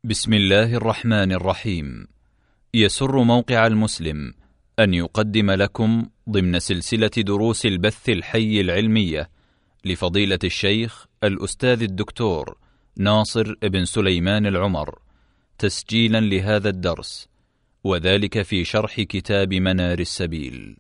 بسم الله الرحمن الرحيم. يسر موقع المسلم أن يقدم لكم ضمن سلسلة دروس البث الحي العلمية لفضيلة الشيخ الأستاذ الدكتور ناصر بن سليمان العمر تسجيلا لهذا الدرس، وذلك في شرح كتاب منار السبيل.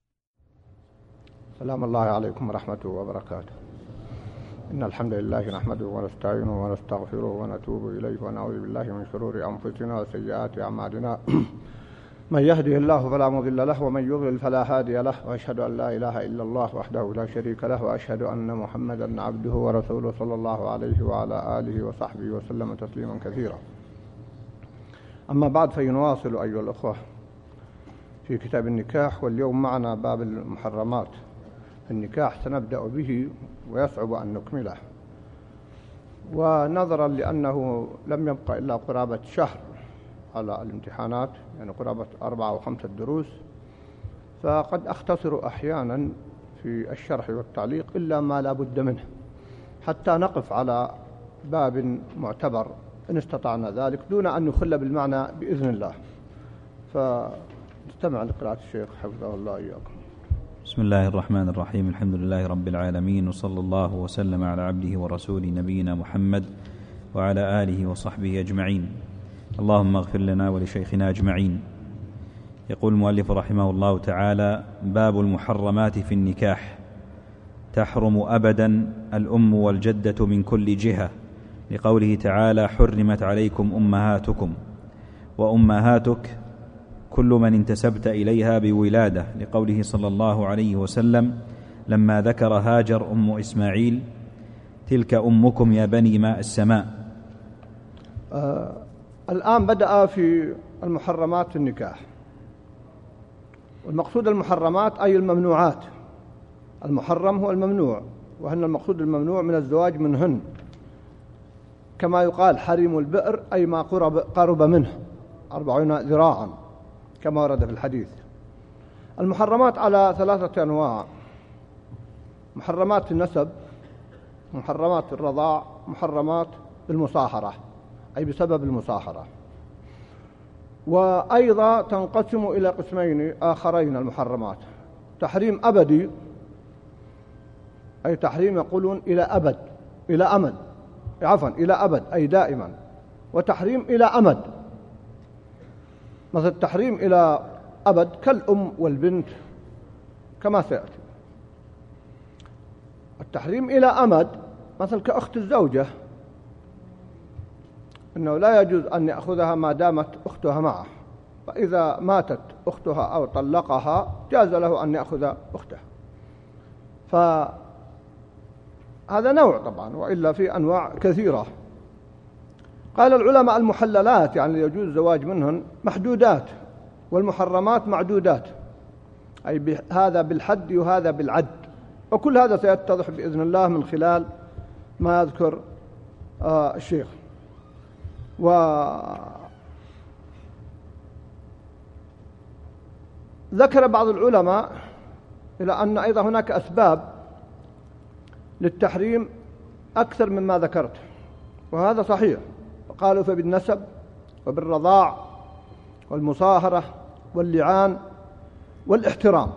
سلام الله عليكم ورحمته وبركاته. إن الحمد لله نحمده ونستعينه ونستغفره ونتوب إليه ونعوذ بالله من شرور أنفسنا وسيئات أعمالنا. من يهده الله فلا مضل له ومن يضلل فلا هادي له، وأشهد أن لا إله إلا الله وحده لا شريك له، وأشهد أن محمدا عبده ورسوله صلى الله عليه وعلى آله وصحبه وسلم تسليما كثيرا. أما بعد، فنواصل أيها الأخوة في كتاب النكاح، واليوم معنا باب المحرمات. النكاح سنبدأ به ويصعب أن نكمله، ونظرا لأنه لم يبقى إلا قرابة شهر على الامتحانات، يعني قرابة 4 أو 5 دروس، فقد أختصر أحيانا في الشرح والتعليق إلا ما لا بد منه حتى نقف على باب معتبر إن استطعنا ذلك دون أن نخل بالمعنى بإذن الله. فنستمع لقراءة الشيخ حفظه الله إياكم. بسم الله الرحمن الرحيم. الحمد لله رب العالمين، وصلى الله وسلم على عبده ورسوله نبينا محمد وعلى آله وصحبه أجمعين. اللهم اغفر لنا ولشيخنا أجمعين. يقول المؤلف رحمه الله تعالى: باب المحرمات في النكاح. تحرم أبدا الأم والجدة من كل جهة، لقوله تعالى: حرمت عليكم أمهاتكم، وأمهاتك كل من انتسبت إليها بولادة، لقوله صلى الله عليه وسلم لما ذكر هاجر أم إسماعيل: تلك أمكم يا بني ماء السماء. الآن بدأ في المحرمات في النكاح، والمقصود المحرمات أي الممنوعات. المحرم هو الممنوع، وهن المقصود الممنوع من الزواج منهن، كما يقال حريم البئر أي ما قرب منه 40 ذراعا كما ورد في الحديث. المحرمات على 3 أنواع: محرمات النسب، محرمات الرضاع، محرمات المصاهرة أي بسبب المصاهرة. وأيضا تنقسم إلى قسمين آخرين المحرمات: تحريم أبدي أي تحريم يقولون إلى أبد، إلى أمد، إلى أبد أي دائما، وتحريم إلى أمد، مثل التحريم إلى أبد كالأم والبنت كما سيأتي. التحريم إلى أمد مثل كأخت الزوجة، إنه لا يجوز أن يأخذها ما دامت أختها معه، فإذا ماتت أختها أو طلقها جاز له أن يأخذ أخته. فهذا نوع طبعا، وإلا في أنواع كثيرة. قال العلماء: المحللات يعني يجوز الزواج منهن محدودات، والمحرمات معدودات، أي هذا بالحد وهذا بالعد، وكل هذا سيتضح بإذن الله من خلال ما يذكر الشيخ. وذكر بعض العلماء إلى أن أيضا هناك أسباب للتحريم أكثر مما ذكرت، وهذا صحيح. قالوا فبالنسب وبالرضاع والمصاهرة واللعان والاحترام،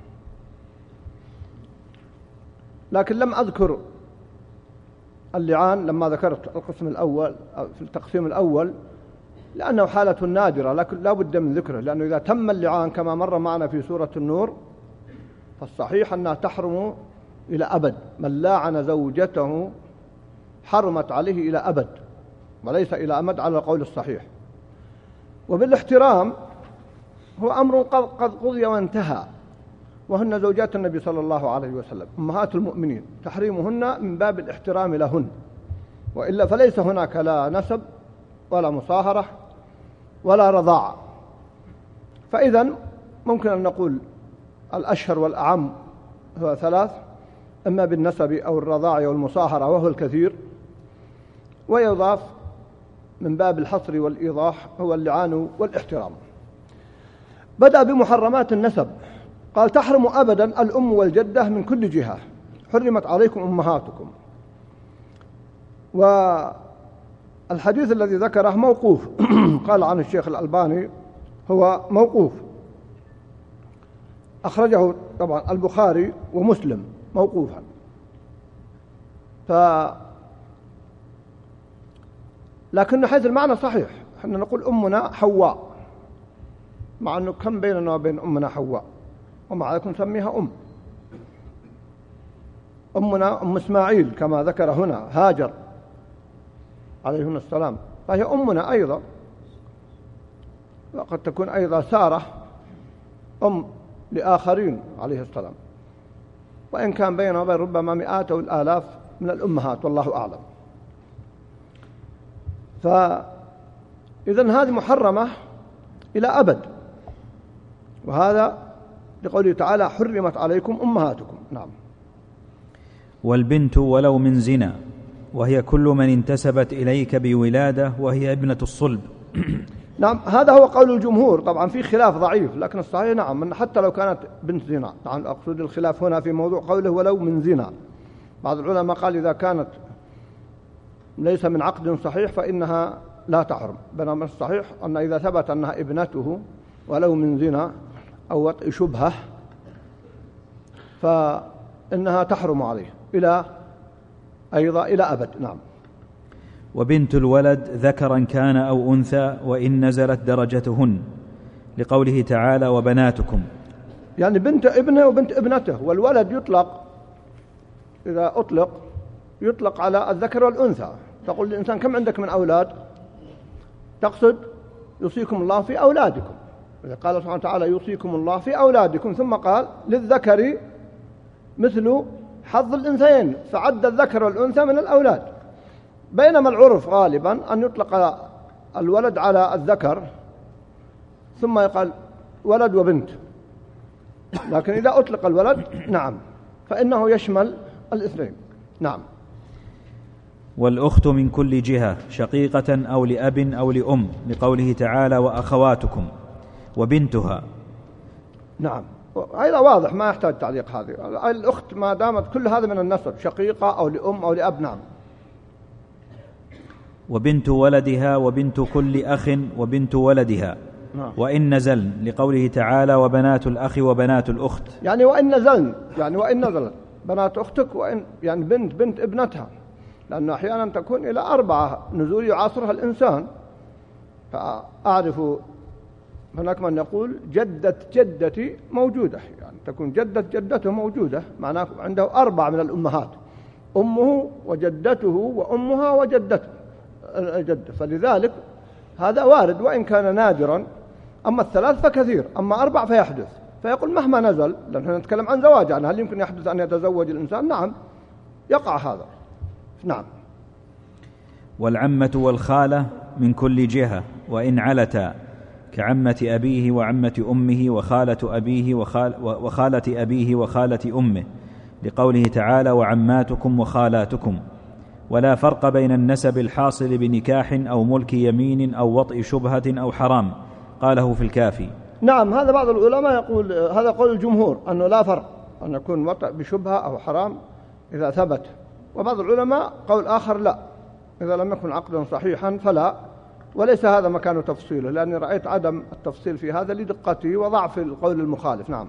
لكن لم أذكر اللعان لما ذكرت القسم الأول في التقسيم الأول، لأنه حالة نادرة، لكن لا بد من ذكره، لأنه إذا تم اللعان كما مر معنا في سورة النور فالصحيح أنها تحرم إلى أبد. من لاعن زوجته حرمت عليه إلى أبد وليس إلى أمد على القول الصحيح. وبالاحترام هو أمر قد قضي وانتهى، وهن زوجات النبي صلى الله عليه وسلم أمهات المؤمنين، تحريمهن من باب الاحترام لهن، وإلا فليس هناك لا نسب ولا مصاهرة ولا رضاعة. فإذا ممكن أن نقول الأشهر والأعم هو 3: إما بالنسب أو الرضاعة والمصاهرة وهو الكثير، ويضاف من باب الحصر والإيضاح هو اللعان والاحترام. بدأ بمحرمات النسب، قال: تحرم أبدا الأم والجدة من كل جهة، حرمت عليكم أمهاتكم. الحديث الذي ذكره موقوف قال عن الشيخ الألباني هو موقوف، أخرجه طبعا البخاري ومسلم موقوفا. لكن حيث المعنى صحيح، احنا نقول أمنا حواء، مع أنه كم بيننا وبين أمنا حواء، ومع ذلك نسميها أمنا أم إسماعيل كما ذكر هنا هاجر عليهن السلام، فهي أمنا أيضا. وقد تكون أيضا سارة أم لآخرين عليه السلام، وإن كان بيننا وبين ربما مئات أو الآلاف من الأمهات والله أعلم. فإذن هذه محرمة إلى أبد، وهذا لقوله تعالى حرمت عليكم أمهاتكم. نعم. والبنت ولو من زنا، وهي كل من انتسبت إليك بولادة وهي ابنة الصلب. نعم، هذا هو قول الجمهور. طبعا في خلاف ضعيف، لكن الصحيح نعم أن حتى لو كانت بنت زنا. نعم، أقصد الخلاف هنا في موضوع قوله ولو من زنا. بعض العلماء قال إذا كانت ليس من عقد صحيح فإنها لا تحرم، بينما الصحيح أن إذا ثبت أنها ابنته ولو من زنا أو وطئ شبهة فإنها تحرم عليه إلى أبد. نعم. وبنت الولد ذكرا كان أو أنثى وإن نزلت درجتهن، لقوله تعالى وبناتكم، يعني بنت ابنه وبنت ابنته. والولد يطلق إذا أطلق يطلق على الذكر والأنثى. تقول للإنسان كم عندك من أولاد؟ تقصد يوصيكم الله في أولادكم. إذا قال سبحانه وتعالى يوصيكم الله في أولادكم، ثم قال للذكر مثل حظ الأنثيين، فعد الذكر والأنثى من الأولاد. بينما العرف غالبا أن يطلق الولد على الذكر ثم يقال ولد وبنت، لكن إذا أطلق الولد نعم فإنه يشمل الاثنين. نعم. والأخت من كل جهة شقيقة أو لأب أو لأم، لقوله تعالى وأخواتكم، وبنتها. نعم، هذا واضح ما يحتاج تعليق. هذه الأخت ما دامت كل هذا من النسب، شقيقة أو لأم أو لأب. نعم. وبنت ولدها وبنت كل أخ وبنت ولدها. نعم. وإن نزلن، لقوله تعالى وبنات الأخ وبنات الأخت. يعني وإن نزلن، يعني وإن نزلت بنات أختك، وإن يعني بنت ابنتها، لأنه أحيانا تكون إلى 4 نزول يعاصرها الإنسان. فأعرف هناك من يقول جدة جدتي موجودة، يعني تكون جدة جدته موجودة، معناه عنده 4 من الأمهات، أمه وجدته وأمها وجدته الجدة. فلذلك هذا وارد وإن كان نادرا. أما 3 فكثير، أما 4 فيحدث. فيقول مهما نزل، لأننا نتكلم عن زواج، يعني هل يمكن يحدث أن يتزوج الإنسان؟ نعم يقع هذا. نعم. والعمة والخالة من كل جهة وإن علتا، كعمة أبيه وعمة أمه وخالة أبيه وخالة أبيه وخالة أمه، لقوله تعالى وعماتكم وخالاتكم. ولا فرق بين النسب الحاصل بنكاح أو ملك يمين أو وطئ شبهة أو حرام، قاله في الكافي. نعم، هذا بعض العلماء يقول هذا قول الجمهور أنه لا فرق أن يكون وطئ بشبهة أو حرام إذا ثبت. وبعض العلماء قول آخر لا، إذا لم يكن عقدا صحيحا فلا. وليس هذا مكان تفصيله، لأني رأيت عدم التفصيل في هذا لدقته وضعف القول المخالف. نعم.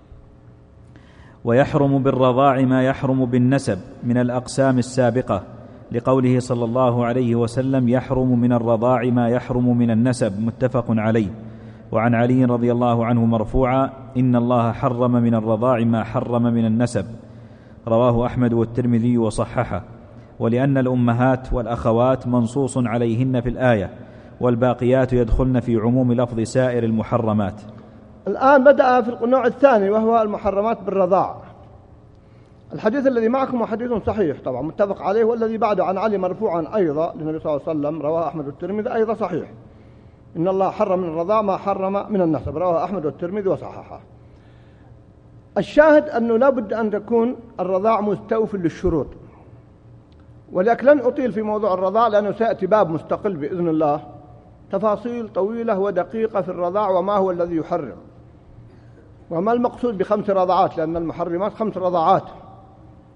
ويحرم بالرضاع ما يحرم بالنسب من الأقسام السابقة، لقوله صلى الله عليه وسلم يحرم من الرضاع ما يحرم من النسب، متفق عليه. وعن علي رضي الله عنه مرفوعا إن الله حرم من الرضاع ما حرم من النسب، رواه أحمد والترمذي وصححه. ولأن الأمهات والأخوات منصوص عليهن في الآية، والباقيات يدخلن في عموم لفظ سائر المحرمات. الآن بدأ في النوع الثاني وهو المحرمات بالرضاع. الحديث الذي معكم حديث صحيح طبعا متفق عليه، والذي بعده عن علي مرفوعا أيضا للنبي صلى الله عليه وسلم، رواه أحمد والترمذي أيضا صحيح. إن الله حرم من الرضاع ما حرم من النسب، رواه أحمد والترمذي وصححه. الشاهد أنه لا بد أن تكون الرضاع مستوفي للشروط. ولكن لن أطيل في موضوع الرضاع لأنه سيأتي باب مستقل بإذن الله، تفاصيل طويلة ودقيقة في الرضاع وما هو الذي يحرم وما المقصود ب5 رضعات، لأن المحرمات 5 رضعات.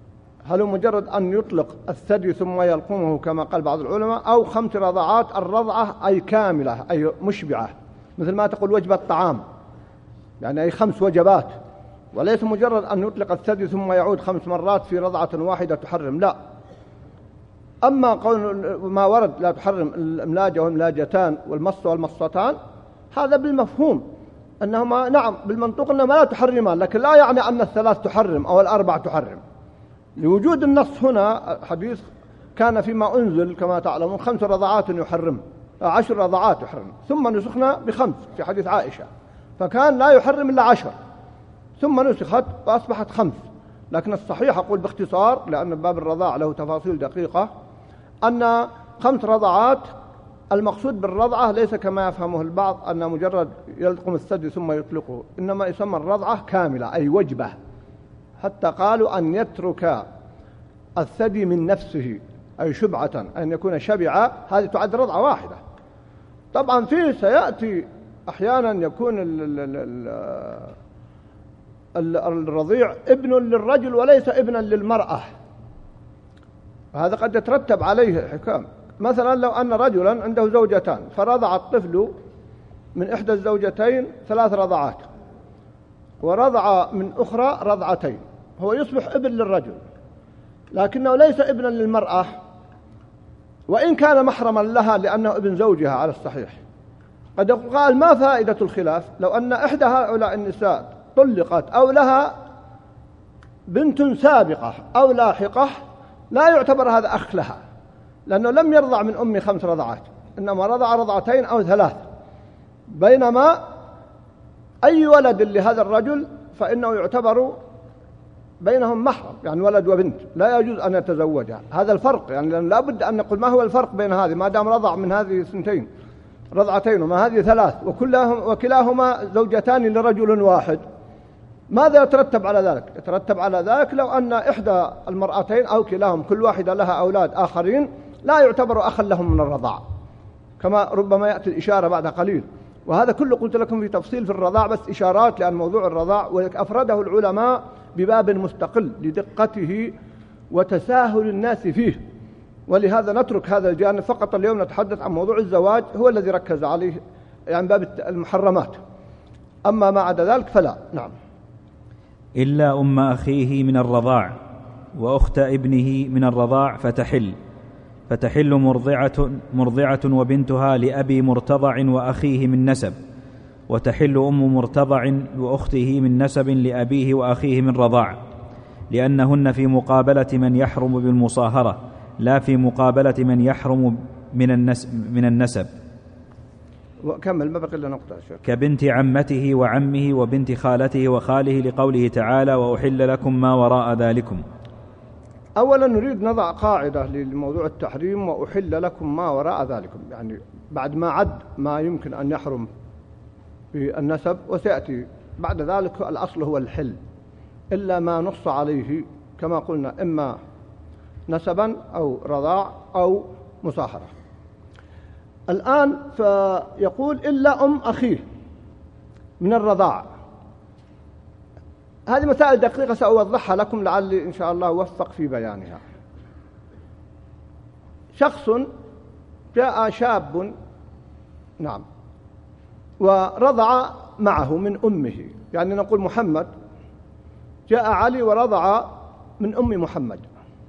هل هو مجرد أن يطلق الثدي ثم يلقمه كما قال بعض العلماء، أو 5 رضعات، الرضعة أي كاملة أي مشبعة، مثل ما تقول وجبة طعام، يعني أي 5 وجبات، وليس مجرد أن يطلق الثدي ثم يعود 5 مرات في رضعة واحدة تحرم، لا. أما قول ما ورد لا تحرم الإملاجة والإملاجتان والمص والمصتان، هذا بالمفهوم أنهما نعم بالمنطوق أنهما لا تحرمان، لكن لا يعني أن ال3 تحرم أو ال4 تحرم، لوجود النص هنا. حديث كان فيما أنزل كما تعلمون 5 رضعات يحرم، 10 رضعات يحرم، ثم نسخنا ب5 في حديث عائشة، فكان لا يحرم إلا 10 ثم نسخت وأصبحت 5. لكن الصحيح أقول باختصار، لأن باب الرضاع له تفاصيل دقيقة، أن 5 رضعات المقصود بالرضعة ليس كما يفهمه البعض أن مجرد يلقم الثدي ثم يطلقه، إنما يسمى الرضعة كاملة أي وجبة، حتى قالوا أن يترك الثدي من نفسه أي شبعة، أن يكون شبعا، هذه تعد رضعة واحدة. طبعا فيه سيأتي أحيانا يكون الرضيع ابن للرجل وليس ابنا للمرأة، هذا قد يترتب عليه حكام. مثلا لو أن رجلا عنده زوجتان فرضع الطفل من إحدى الزوجتين 3 رضعات ورضع من أخرى رضعتين، هو يصبح ابن للرجل لكنه ليس ابنا للمرأة، وإن كان محرما لها لأنه ابن زوجها على الصحيح. قد قال ما فائدة الخلاف لو أن إحدى هؤلاء النساء طلقت أو لها بنت سابقة أو لاحقة، لا يعتبر هذا أخ لها، لأنه لم يرضع من أم 5 رضعات، إنما رضع رضعتين أو 3. بينما أي ولد لهذا الرجل فإنه يعتبر بينهم محرم، يعني ولد وبنت لا يجوز أن يتزوجها. هذا الفرق، يعني لا بد أن نقول ما هو الفرق بين هذه، ما دام رضع من هذه 2 رضعتين وما هذه 3 وكلاهما زوجتان لرجل واحد، ماذا يترتب على ذلك؟ يترتب على ذلك لو أن إحدى المرأتين أو كلاهم كل واحدة لها أولاد آخرين لا يعتبر أخا لهم من الرضاع، كما ربما يأتي الإشارة بعد قليل. وهذا كله قلت لكم في تفصيل في الرضاع، بس إشارات لأن موضوع الرضاع وأفرده العلماء بباب مستقل لدقته وتساهل الناس فيه، ولهذا نترك هذا الجانب فقط. اليوم نتحدث عن موضوع الزواج، هو الذي ركز عليه يعني باب المحرمات، أما ما عدا ذلك فلا. نعم. إلا أم أخيه من الرضاع وأخت ابنه من الرضاع فتحل مرضعة وبنتها لأبي مرتضع وأخيه من نسب، وتحل أم مرتضع وأخته من نسب لأبيه وأخيه من رضاع، لأنهن في مقابلة من يحرم بالمصاهرة لا في مقابلة من يحرم من النسب. وكمل ما بقي إلا نقطة شيخ. كبنت عمته وعمه وبنت خالته وخاله، لقوله تعالى وأحل لكم ما وراء ذلكم. أولا نريد نضع قاعدة لموضوع التحريم، وأحل لكم ما وراء ذلكم، يعني بعد ما عد ما يمكن أن يحرم في النسب، وسيأتي بعد ذلك الأصل هو الحل إلا ما نص عليه كما قلنا إما نسبا أو رضاع أو مصاهرة. الآن فيقول إلا أم أخيه من الرضاع. هذه مسائل دقيقة سأوضحها لكم لعلي إن شاء الله أوفق في بيانها. شخص جاء شاب نعم ورضع معه من أمه، يعني نقول محمد جاء علي ورضع من أم محمد،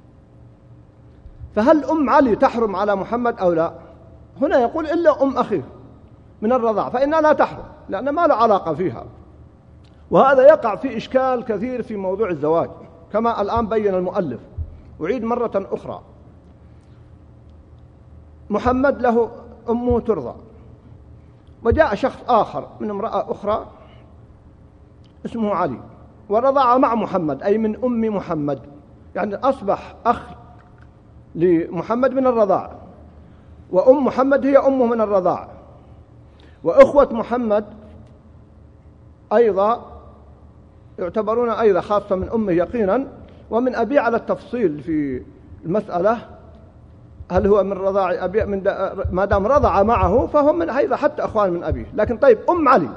فهل أم علي تحرم على محمد أو لا؟ هنا يقول إلا أم أخيه من الرضاع، فإنها لا تحرم لأن ما له علاقة فيها. وهذا يقع في إشكال كثير في موضوع الزواج كما الآن بين المؤلف. أعيد مرة أخرى، محمد له أمه ترضع، وجاء شخص آخر من امرأة أخرى اسمه علي ورضع مع محمد أي من أم محمد، يعني أصبح أخ لمحمد من الرضاع، وأم محمد هي أمه من الرضاع، وأخوة محمد أيضا يعتبرون أيضا خاصة من أمه يقينا ومن أبيه على التفصيل في المسألة، هل هو من رضاع أبيه ما دام رضع معه فهم من أيضا حتى أخوان من أبيه. لكن طيب أم علي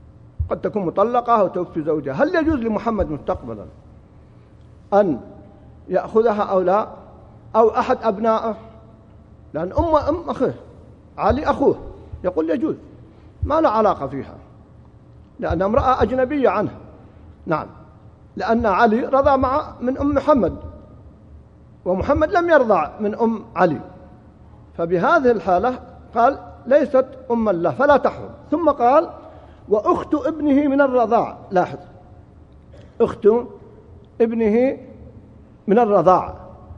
قد تكون مطلقة أو توفي زوجها، هل يجوز لمحمد مستقبلا أن يأخذها أو لا، أو أحد أبنائه، لأن أم أخيه علي أخوه، يقول يجوز، ما له علاقة فيها، لأن امرأة أجنبية عنه. نعم، لأن علي رضى من أم محمد، ومحمد لم يرضع من أم علي، فبهذه الحالة قال ليست أما له فلا تحرم. ثم قال وأخت ابنه من الرضاع. لاحظ، أخت ابنه من الرضاع.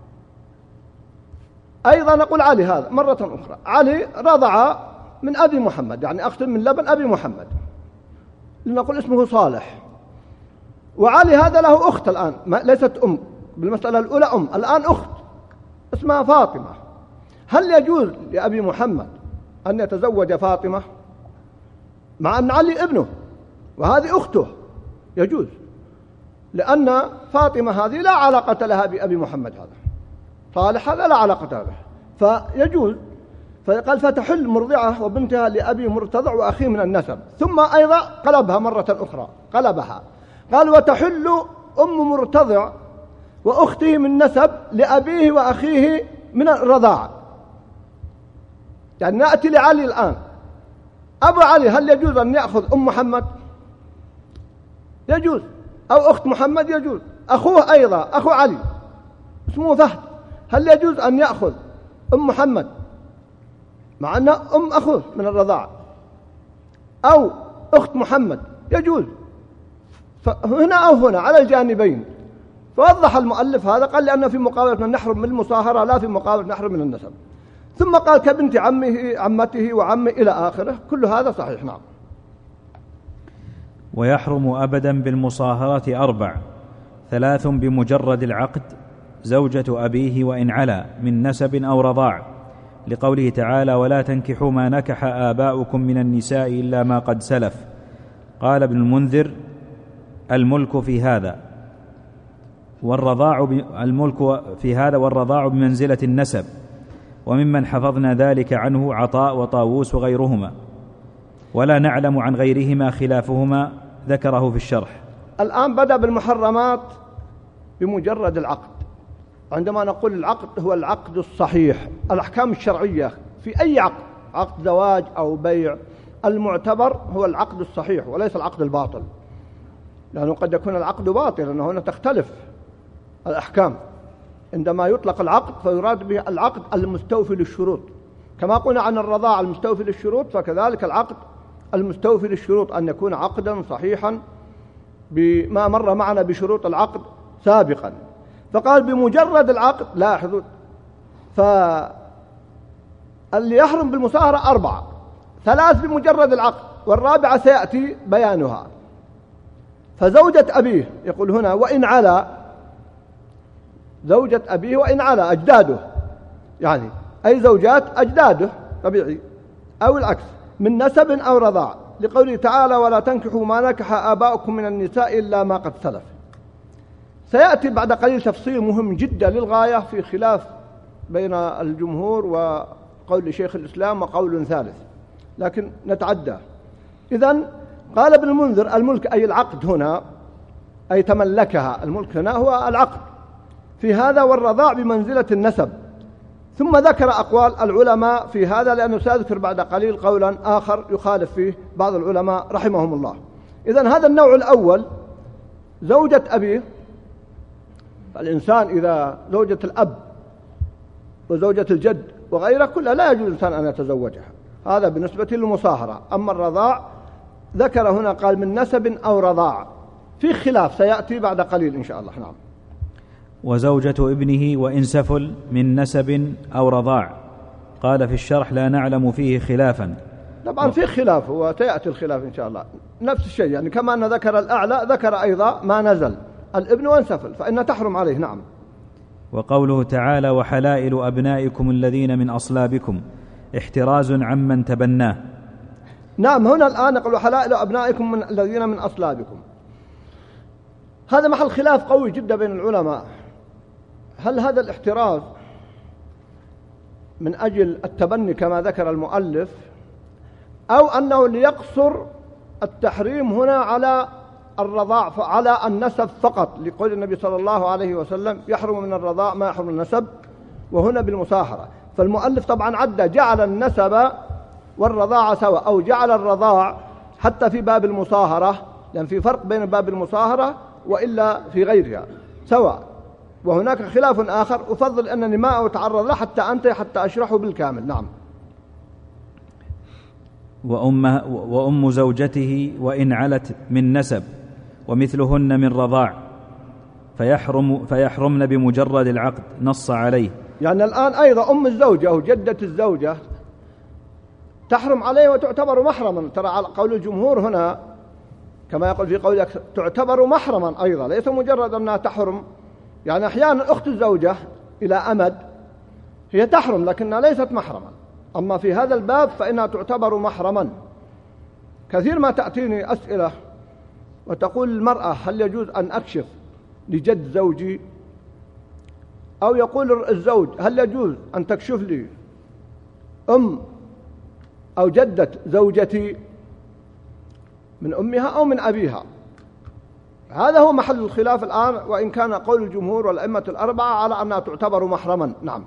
أيضا نقول علي هذا مرة أخرى، علي رضع من أبي محمد، يعني أخت من لبن أبي محمد، لنقول اسمه صالح، وعلي هذا له أخت الآن، ليست أم، بالمسألة الأولى أم، الآن أخت اسمها فاطمة. هل يجوز لأبي محمد أن يتزوج فاطمة مع أن علي ابنه وهذه أخته؟ يجوز، لأن فاطمة هذه لا علاقة لها بأبي محمد، هذا صالح هذا لا علاقة له، فيجوز. فقال فتحل مرضعة وبنتها لأبي مرتضع وأخيه من النسب. ثم أيضا قلبها مرة أخرى، قلبها قال وتحل أم مرتضع وأخته من نسب لأبيه وأخيه من الرضاعة. يعني نأتي لعلي الآن، أبو علي هل يجوز أن يأخذ أم محمد؟ يجوز، أو أخت محمد يجوز. أخوه أيضا أخو علي اسمه فهد، هل يجوز أن يأخذ أم محمد مع أن أم أخوه من الرضاعة، أو أخت محمد؟ يجوز. فهنا أو هنا على الجانبين. فوضح المؤلف هذا، قال لأنه في مقابلة من نحرم من المصاهرة لا في مقابلة نحرم من النسب. ثم قال كبنت عمته وعمه إلى آخره، كل هذا صحيح. نعم. ويحرم أبدا بالمصاهرة 4: 3 بمجرد العقد، زوجة أبيه وإن علا من نسب أو رضاع، لقوله تعالى ولا تنكحوا ما نكح آباؤكم من النساء إلا ما قد سلف. قال ابن المنذر الملك في هذا والرضاع بمنزلة النسب، وممن حفظنا ذلك عنه عطاء وطاووس وغيرهما، ولا نعلم عن غيرهما خلافهما، ذكره في الشرح. الآن بدأ بالمحرمات بمجرد العقد. عندما نقول العقد هو العقد الصحيح، الأحكام الشرعية في أي عقد، عقد زواج أو بيع، المعتبر هو العقد الصحيح وليس العقد الباطل، لأنه قد يكون العقد باطلا، لأنه هنا تختلف الأحكام. عندما يطلق العقد فيراد به العقد المستوفي للشروط، كما قلنا عن الرضاع المستوفي للشروط، فكذلك العقد المستوفي للشروط أن يكون عقدا صحيحا بما مر معنا بشروط العقد سابقا. فقال بمجرد العقد. لاحظوا، فاللي يحرم بالمصاهرة 4، 3 بمجرد العقد، والرابعة سيأتي بيانها. فزوجة أبيه يقول هنا وإن علا، زوجة أبيه وإن علا أجداده، يعني أي زوجات أجداده طبيعي، أو العكس من نسب أو رضاع، لقوله تعالى ولا تنكحوا ما نكح آباؤكم من النساء إلا ما قد سلف. سيأتي بعد قليل تفصيل مهم جدا للغاية في خلاف بين الجمهور وقول شيخ الإسلام وقول ثالث، لكن نتعدى. إذن قال ابن المنذر الملك أي العقد هنا، أي تملكها، الملك هنا هو العقد في هذا، والرضاع بمنزلة النسب. ثم ذكر أقوال العلماء في هذا، لأنه سيذكر بعد قليل قولا آخر يخالف فيه بعض العلماء رحمهم الله. إذن هذا النوع الأول زوجة أبيه. الإنسان إذا زوجة الأب وزوجة الجد وغيره كلها لا يجوز الإنسان أن يتزوجها، هذا بالنسبة للمصاهرة. أما الرضاع ذكر هنا قال من نسب أو رضاع، في خلاف سيأتي بعد قليل إن شاء الله. نعم. وزوجة ابنه وإن سفل من نسب أو رضاع، قال في الشرح لا نعلم فيه خلافا. طبعا في خلاف، وسيأتي الخلاف إن شاء الله. نفس الشيء، يعني كما أن ذكر الأعلى ذكر أيضا ما نزل الابن وإن سفل فإن تحرم عليه. نعم. وقوله تعالى وحلائل أبنائكم الذين من أصلابكم، احتراز عمن تبناه. نعم، هنا الآن نقول وحلائل أبنائكم من الذين من أصلابكم، هذا محل خلاف قوي جدا بين العلماء. هل هذا الاحتراز من أجل التبني كما ذكر المؤلف، أو أنه ليقصر التحريم هنا على الرضاع على النسب فقط، لقول النبي صلى الله عليه وسلم يحرم من الرضاع ما يحرم النسب، وهنا بالمصاهرة. فالمؤلف طبعا عد جعل النسب والرضاعة سواء، أو جعل الرضاع حتى في باب المصاهرة، لأن في فرق بين باب المصاهرة وإلا في غيرها سواء. وهناك خلاف آخر أفضل أنني ما أتعرض له حتى أشرحه بالكامل. نعم. وأم زوجته وإن علت من نسب ومثلهن من رضاع فيحرمن بمجرد العقد، نص عليه. يعني الآن أيضا أم الزوجة وجدة الزوجة تحرم عليه وتعتبر محرما. ترى على قول الجمهور هنا كما يقول في قولك تعتبر محرما أيضا، ليس مجرد أنها تحرم. يعني أحيانا أخت الزوجة إلى أمد هي تحرم لكنها ليست محرما، أما في هذا الباب فإنها تعتبر محرما. كثير ما تأتيني أسئلة وتقول المرأة هل يجوز أن أكشف لجد زوجي، أو يقول الزوج هل يجوز أن تكشف لي أم أو جدة زوجتي من أمها أو من أبيها. هذا هو محل الخلاف الآن، وإن كان قول الجمهور والأئمة الأربعة على أنها تعتبر محرما. نعم.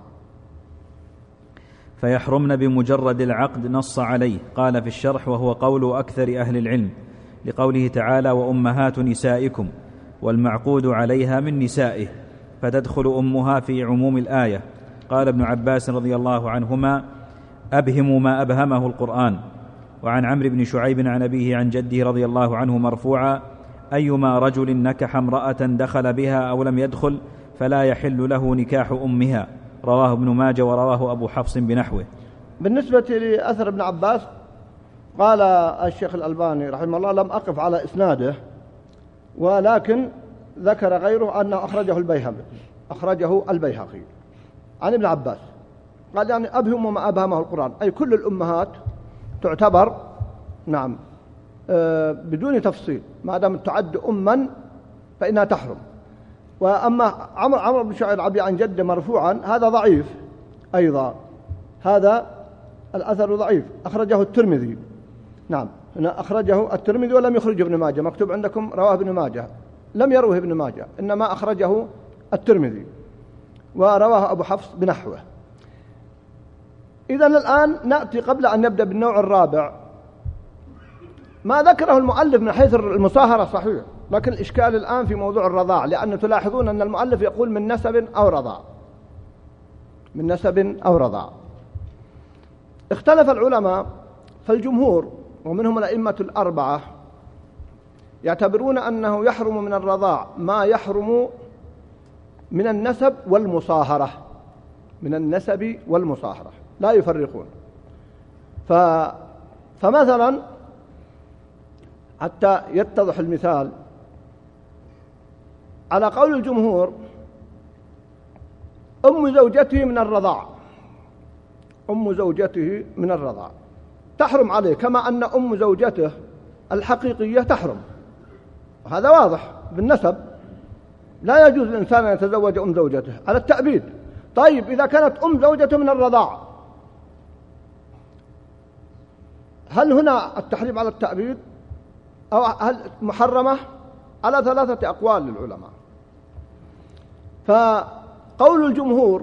فيحرمن بمجرد العقد، نص عليه. قال في الشرح وهو قول أكثر أهل العلم، لقوله تعالى وأمهات نسائكم، والمعقود عليها من نسائه، فتدخل أمها في عموم الآية. قال ابن عباس رضي الله عنهما أبهم ما أبهمه القرآن. وعن عمرو بن شعيب عن أبيه عن جده رضي الله عنه مرفوعا أيما رجل نكح امرأة دخل بها أو لم يدخل فلا يحل له نكاح أمها. رواه ابن ماجه ورواه أبو حفص بنحوه. بالنسبة لأثر ابن عباس قال الشيخ الألباني رحمه الله لم أقف على إسناده، ولكن ذكر غيره أنه أخرجه البيهقي عن ابن عباس. قال يعني أبهم ما أبهمه القرآن، أي كل الأمهات تعتبر نعم بدون تفصيل، ما دام تعد أما فإنها تحرم. وأما عمرو بن شعيب العبي عن جده مرفوعا هذا ضعيف أيضا، هذا الأثر ضعيف، أخرجه الترمذي. نعم هنا أخرجه الترمذي ولم يخرجه ابن ماجه، مكتوب عندكم رواه ابن ماجه، لم يروه ابن ماجه إنما أخرجه الترمذي ورواه أبو حفص بنحوه. إذن الآن نأتي قبل أن نبدأ بالنوع الرابع. ما ذكره المؤلف من حيث المصاهرة صحيح، لكن الإشكال الآن في موضوع الرضاع، لأن تلاحظون أن المؤلف يقول من نسب أو رضاع، من نسب أو رضاع. اختلف العلماء، فالجمهور ومنهم الأئمة الأربعة يعتبرون أنه يحرم من الرضاع ما يحرم من النسب والمصاهرة، من النسب والمصاهرة لا يفرقون. فمثلا حتى يتضح المثال، على قول الجمهور أم زوجته من الرضاع، أم زوجته من الرضاع تحرم عليه، كما أن أم زوجته الحقيقية تحرم، هذا واضح بالنسب، لا يجوز للإنسان أن يتزوج أم زوجته على التأبيد. طيب إذا كانت أم زوجته من الرضاع، هل هنا التحريم على التأبيد أو هل محرمة؟ على ثلاثة أقوال للعلماء. فقول الجمهور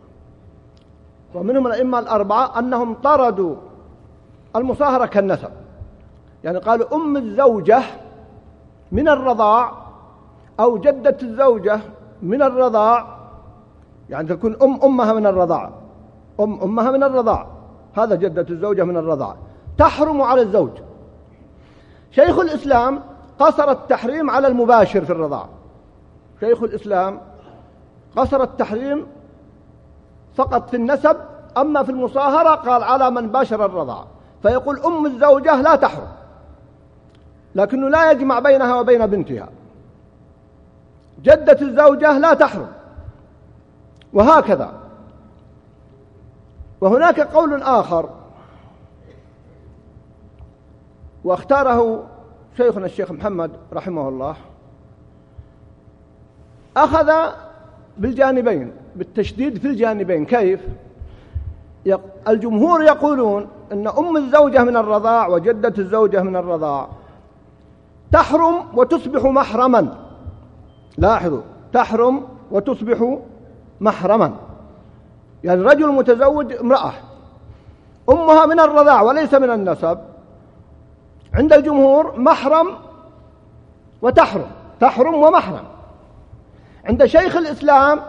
ومنهم الأئمة الأربعة أنهم طردوا المصاهرة كالنسب، يعني قالوا أم الزوجة من الرضاع أو جدة الزوجة من الرضاع، يعني تكون أمها من الرضاع، أمها من الرضاع، هذا جدة الزوجة من الرضاع تحرم على الزوج. شيخ الإسلام قصر التحريم على المباشر في الرضاع، شيخ الإسلام قصر التحريم فقط في النسب، أما في المصاهرة قال على من باشر الرضاع، فيقول أم الزوجة لا تحرم، لكنه لا يجمع بينها وبين بنتها. جدة الزوجة لا تحرم، وهكذا. وهناك قول آخر واختاره شيخنا الشيخ محمد رحمه الله، أخذ بالجانبين، بالتشديد في الجانبين. كيف؟ الجمهور يقولون أن أم الزوجة من الرضاع وجدة الزوجة من الرضاع تحرم وتصبح محرما. لاحظوا، تحرم وتصبح محرما، يعني رجل متزوج امرأة أمها من الرضاع وليس من النسب، عند الجمهور محرم وتحرم، تحرم ومحرم. عند شيخ الإسلام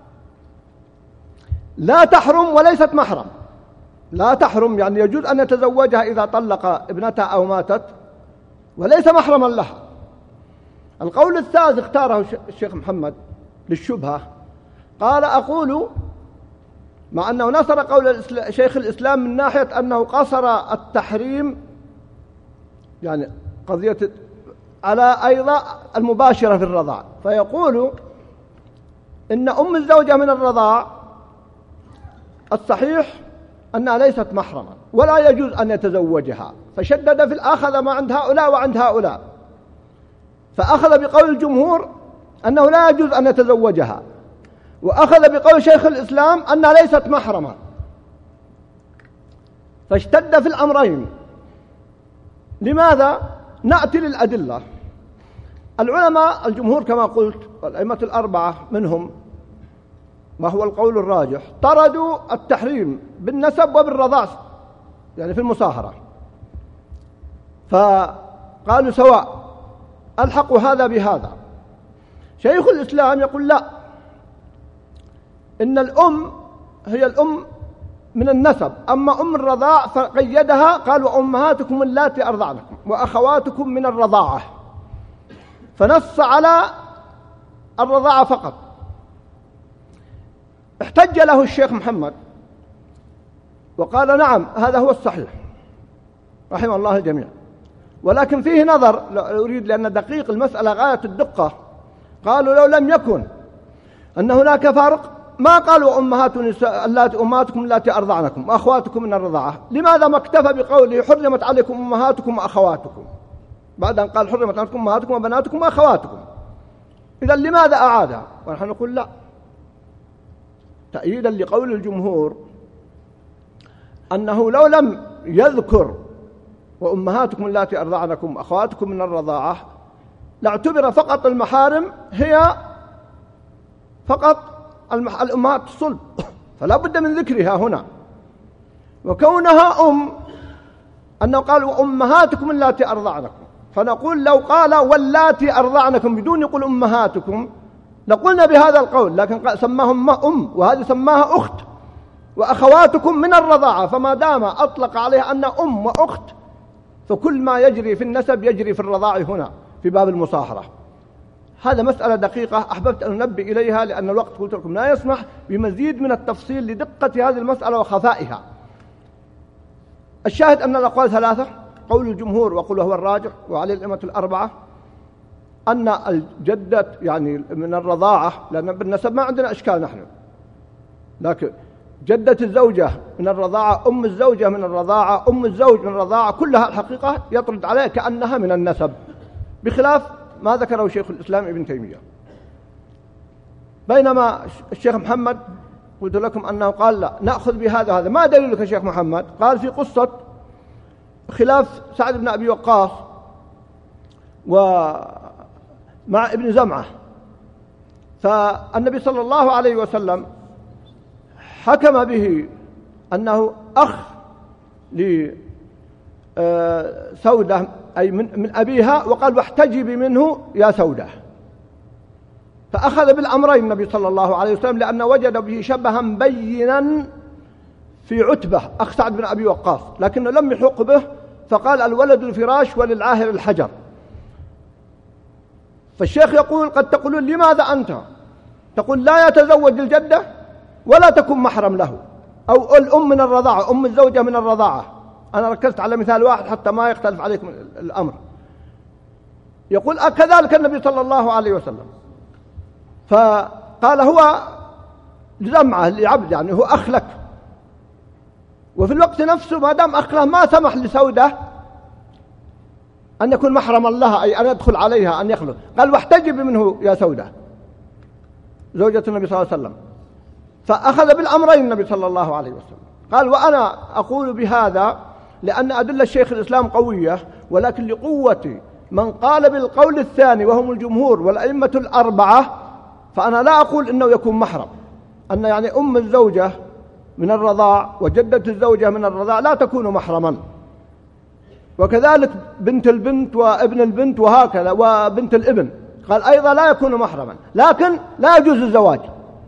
لا تحرم وليست محرم. لا تحرم يعني يجوز أن يتزوجها إذا طلق ابنتها أو ماتت، وليس محرما لها. القول الثالث اختاره الشيخ محمد للشبهة، قال: أقول مع أنه نصر قول شيخ الإسلام من ناحية أنه قصر التحريم، يعني قضية على أيضا المباشرة في الرضاع، فيقول إن أم الزوجة من الرضاع الصحيح أنها ليست محرما ولا يجوز أن يتزوجها، فشدد في الآخذ ما عند هؤلاء وعند هؤلاء، فأخذ بقول الجمهور أنه لا يجوز أن يتزوجها، وأخذ بقول شيخ الإسلام أنها ليست محرما، فاشتد في الأمرين. لماذا؟ نأتي للأدلة. العلماء الجمهور كما قلت والأئمة الأربعة منهم، ما هو القول الراجح، طردوا التحريم بالنسب وبالرضاع، يعني في المصاهرة، فقالوا سواء، ألحقوا هذا بهذا. شيخ الإسلام يقول لا، إن الأم هي الأم من النسب، أما أم الرضاع فقيدها، قال: وأمهاتكم اللاتي أرضعنكم وأخواتكم من الرضاعة، فنص على الرضاعة فقط. احتج له الشيخ محمد وقال: نعم هذا هو الصحيح رحمه الله الجميع، ولكن فيه نظر أريد لأن دقيق المسألة غاية الدقة. قالوا: لو لم يكن أن هناك فارق ما قالوا أمهاتكم اللاتي أرضعنكم وأخواتكم من الرضاعة، لماذا ما اكتفى بقوله حرمت عليكم أمهاتكم وأخواتكم بعد أن قال حرمت عليكم أمهاتكم وبناتكم وأخواتكم؟ إذا لماذا أعادها؟ ونحن نقول لا، تأييدا لقول الجمهور أنه لو لم يذكر وأمهاتكم اللاتي أرضعنكم وأخواتكم من الرضاعة لاعتبر فقط المحارم هي فقط الأمهات الصلب، فلا بد من ذكرها هنا. وكونها أنه قال وأمهاتكم اللاتي أرضعنكم، فنقول لو قال واللاتي أرضعنكم بدون يقول أمهاتكم لقلنا بهذا القول، لكن سماهم وهذه سماها أخت، وأخواتكم من الرضاعة، فما دام أطلق عليها أن وأخت فكل ما يجري في النسب يجري في الرضاع هنا في باب المصاهرة. هذا مسألة دقيقة أحببت أن أنبه إليها لأن الوقت قلت لكم لا يسمح بمزيد من التفصيل لدقة هذه المسألة وخفائها. الشاهد أن الأقوال ثلاثة، قول الجمهور وقوله هو الراجح وعليه الأئمة الأربعة أن الجدة يعني من الرضاعة، لأن بالنسب ما عندنا إشكال نحن، لكن جدة الزوجة من الرضاعة، أم الزوجة من الرضاعة، أم الزوج من الرضاعة، كلها الحقيقة يطرد عليها كأنها من النسب، بخلاف ما ذكره شيخ الإسلام ابن تيمية. بينما الشيخ محمد قلت لكم أنه قال لا نأخذ بهذا وهذا. ما دليلك يا شيخ محمد؟ قال في قصة خلاف سعد بن أبي وقاص ومع ابن زمعة، فالنبي صلى الله عليه وسلم حكم به أنه أخ لسودة أي من أبيها، وقال واحتجبي منه يا سودة، فأخذ بالأمرين النبي صلى الله عليه وسلم لأنه وجد به شبها بينا في عتبة أخ سعد بن أبي وقاص، لكنه لم يحق به، فقال الولد الفراش وللعاهر الحجر. فالشيخ يقول قد تقولون لماذا أنت تقول لا يتزوج الجدة ولا تكون محرم له، أو الأم من الرضاعة، أم الزوجة من الرضاعة. أنا ركزت على مثال واحد حتى ما يختلف عليكم الأمر. يقول كذلك النبي صلى الله عليه وسلم، فقال هو لزمعة لعبد، يعني هو أخ لك، وفي الوقت نفسه ما دام أخ له ما سمح لسودة أن يكون محرما لها، أي أن يدخل عليها أن يخلو، قال واحتجب منه يا سودة زوجة النبي صلى الله عليه وسلم. فأخذ بالأمرين النبي صلى الله عليه وسلم. قال وأنا أقول بهذا لأن أدلة الشيخ الإسلام قوية، ولكن لقوة من قال بالقول الثاني وهم الجمهور والأئمة الأربعة فأنا لا أقول إنه يكون محرم، أن يعني أم الزوجة من الرضاع وجدة الزوجة من الرضاع لا تكون محرما، وكذلك بنت البنت وابن البنت وهكذا وبنت الابن قال أيضا لا يكون محرما، لكن لا يجوز الزواج.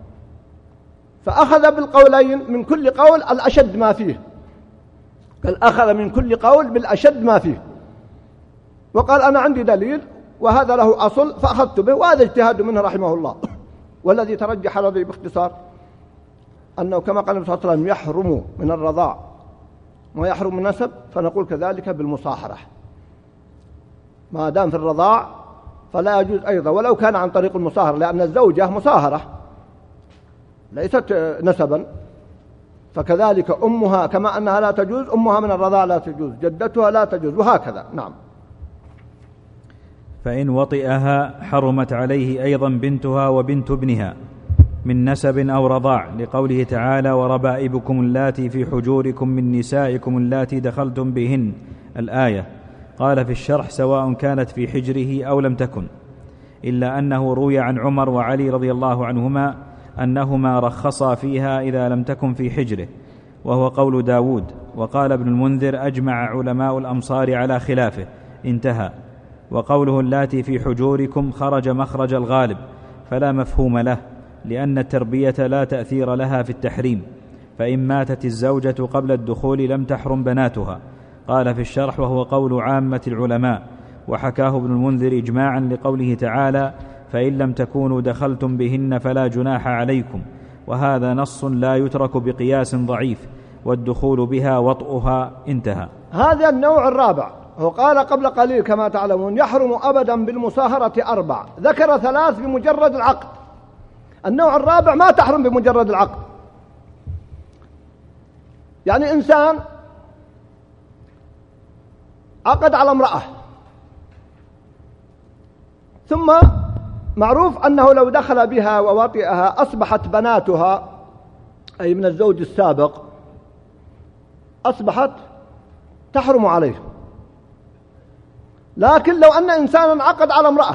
فأخذ بالقولين من كل قول الأشد ما فيه، قال أخذ من كل قول بالأشد ما فيه، وقال أنا عندي دليل وهذا له أصل فأخذت به، وهذا اجتهاد منه رحمه الله. والذي ترجح لدي باختصار أنه كما قال النبي صلى الله عليه وسلم يحرم من الرضاع ويحرم من النسب، فنقول كذلك بالمصاهرة، ما دام في الرضاع فلا يجوز أيضا ولو كان عن طريق المصاهرة، لأن الزوجة مصاهرة ليست نسبا، فكذلك أمها كما أنها لا تجوز، أمها من الرضاع لا تجوز، جدتها لا تجوز، وهكذا. نعم. فإن وطئها حرمت عليه أيضا بنتها وبنت ابنها من نسب أو رضاع، لقوله تعالى وربائبكم اللاتي في حجوركم من نسائكم اللاتي دخلتم بهن الآية. قال في الشرح سواء كانت في حجره أو لم تكن، إلا أنه روي عن عمر وعلي رضي الله عنهما أنهما رخصا فيها إذا لم تكن في حجره، وهو قول داود. وقال ابن المنذر أجمع علماء الأمصار على خلافه، انتهى. وقوله اللاتي في حجوركم خرج مخرج الغالب فلا مفهوم له، لأن التربية لا تأثير لها في التحريم، فإن ماتت الزوجة قبل الدخول لم تحرم بناتها. قال في الشرح وهو قول عامة العلماء، وحكاه ابن المنذر إجماعا لقوله تعالى فإن لم تكونوا دخلتم بهن فلا جناح عليكم، وهذا نص لا يترك بقياس ضعيف، والدخول بها وطئها، انتهى. هذا النوع الرابع، هو قال قبل قليل كما تعلمون يحرم أبدا بالمصاهرة 4، ذكر 3 بمجرد العقد. النوع الرابع ما تحرم بمجرد العقد، يعني إنسان عقد على امرأة، ثم معروف أنه لو دخل بها ووطئها أصبحت بناتها أي من الزوج السابق أصبحت تحرم عليه. لكن لو أن إنسانا عقد على امرأة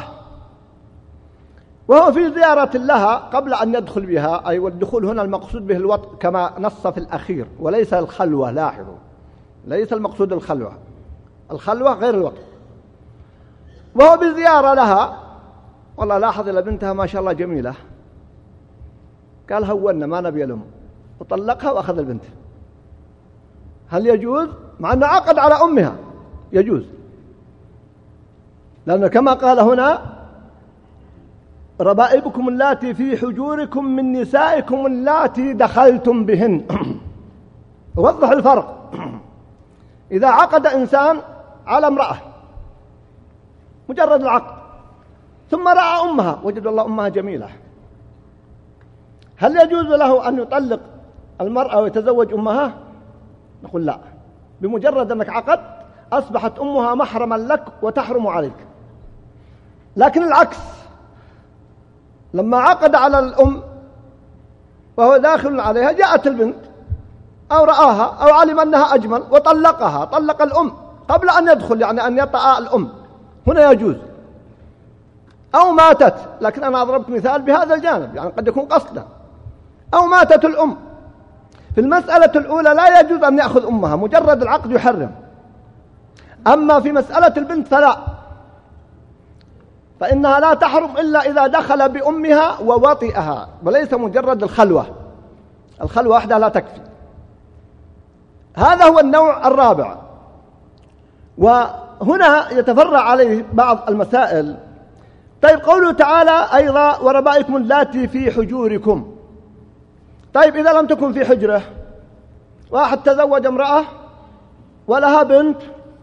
وهو في زيارة لها قبل أن يدخل بها، أي والدخول هنا المقصود به الوطء كما نص في الأخير وليس الخلوة، لاحظوا ليس المقصود الخلوة، الخلوة غير الوطء، وهو بزيارة لها والله لاحظ إلى بنتها ما شاء الله جميلة، قال هونا ما نبي الأم، وطلقها وأخذ البنت. هل يجوز؟ مع أنه عقد على أمها يجوز، لأنه كما قال هنا ربائبكم اللاتي في حجوركم من نسائكم اللاتي دخلتم بهن. وضح الفرق. إذا عقد إنسان على امرأة مجرد العقد ثم رأى أمها وجد الله أمها جميلة، هل يجوز له أن يطلق المرأة ويتزوج أمها؟ نقول لا، بمجرد أنك عقد أصبحت أمها محرما لك وتحرم عليك. لكن العكس، لما عقد على الأم وهو داخل عليها جاءت البنت أو رآها أو علم أنها أجمل وطلقها، طلق الأم قبل أن يدخل، يعني أن يطأ الأم، هنا يجوز. أو ماتت، لكن أنا أضربت مثال بهذا الجانب، يعني قد يكون قصدا، أو ماتت الأم. في المسألة الأولى لا يجوز أن يأخذ أمها، مجرد العقد يحرم. أما في مسألة البنت فلا، فإنها لا تحرم إلا إذا دخل بأمها ووطئها، وليس مجرد الخلوة، الخلوة وحدها لا تكفي. هذا هو النوع الرابع. وهنا يتفرع عليه بعض المسائل. طيب قوله تعالى أيضا وربائكم اللاتي في حجوركم، طيب إذا لم تكن في حجره، واحد تزوج امرأة ولها بنت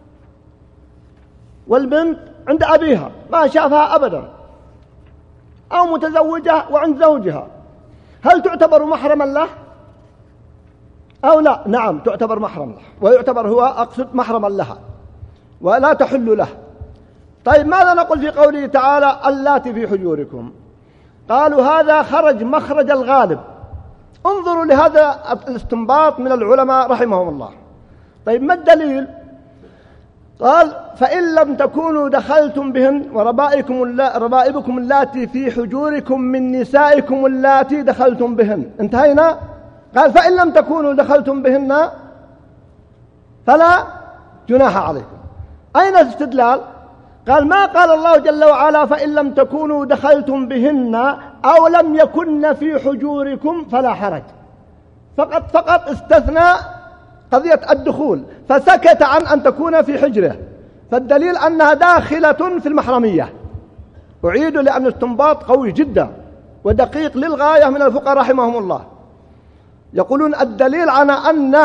والبنت عند أبيها ما شافها أبدا، أو متزوجة وعند زوجها، هل تعتبر محرما له أو لا؟ نعم تعتبر محرم له، ويعتبر هو أقصد محرما لها ولا تحل له. طيب ماذا نقول في قوله تعالى اللاتي في حجوركم؟ قالوا هذا خرج مخرج الغالب. انظروا لهذا الاستنباط من العلماء رحمهم الله. طيب ما الدليل؟ قال فإن لم تكونوا دخلتم بهن وربائبكم اللاتي في حجوركم من نسائكم اللاتي دخلتم بهن. انتهينا. قال فإن لم تكونوا دخلتم بهن فلا جناح عليكم. أين الاستدلال؟ قال ما قال الله جل وعلا فإن لم تكونوا دخلتم بهن أو لم يكن في حجوركم فلا حرج، فقط استثنى قضية الدخول، فسكت عن أن تكون في حجره، فالدليل أنها داخلة في المحرمية. أعيد لأن الاستنباط قوي جدا ودقيق للغاية من الفقهاء رحمهم الله. يقولون الدليل على